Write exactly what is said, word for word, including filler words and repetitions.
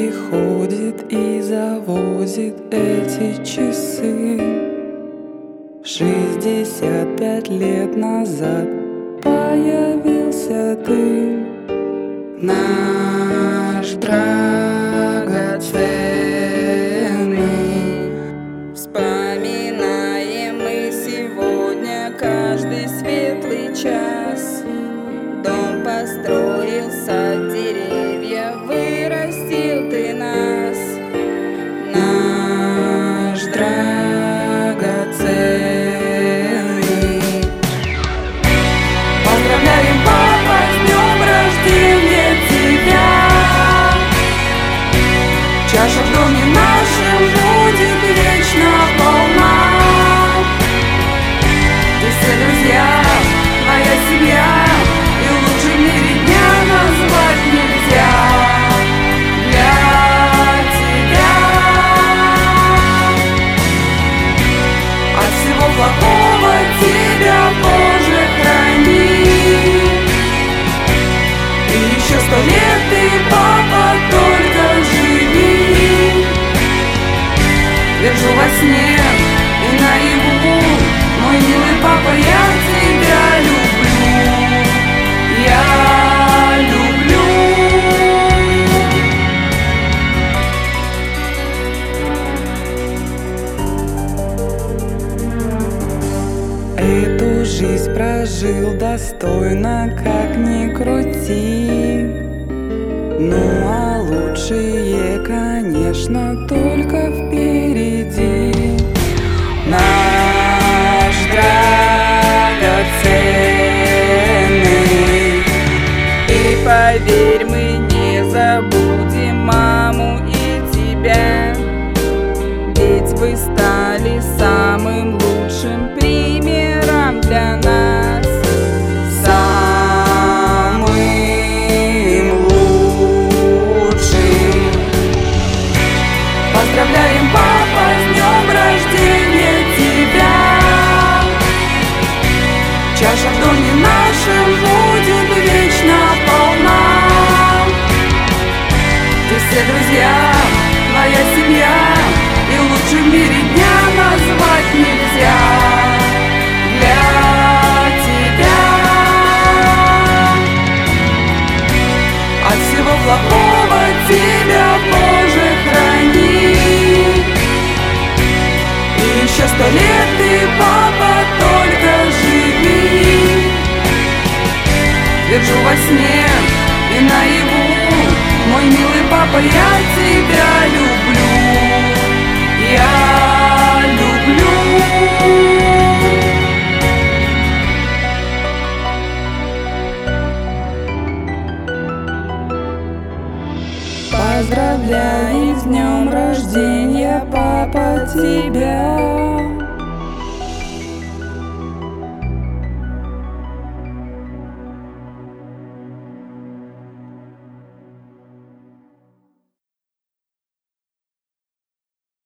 приходит и завозит эти часы. Шестьдесят пять лет назад появился ты, наш драгоценный. Вспоминаем мы сегодня каждый светлый час. Дом построился, деревья вырастил ты нас, наш драгоценный. Поздравляем, папа, с днем рождения тебя! Чаша в доме нашем будет вечно полна. И все друзья, твоя семья, и лучше в мире дня назвать нельзя для тебя. От всего плохого тебя, Боже, храни. И еще сто лет ты, папа, только живи. Держу во сне и наяву, мой милый папа, я тебя люблю, я люблю. Эту жизнь прожил достойно, как ни крути. Ну а лучшее, конечно, только впереди. Наш драгоценный. И поверь, мы не забудем маму и тебя, ведь вы стали самым лучшим примером для нас. Самым лучшим. Поздравляем, папа, с днем рождения тебя! Чаша в доме нашем будет вечно полна. Ты все друзья, твоя семья, и лучше в мире дня назвать нельзя для тебя. От всего плохого тебя, Боже, храни. И еще сто лет ты, папа, только живи. Держу во сне и наяву, мой милый папа, я тебя люблю, я люблю. Поздравляю с днем рождения, папа, тебя!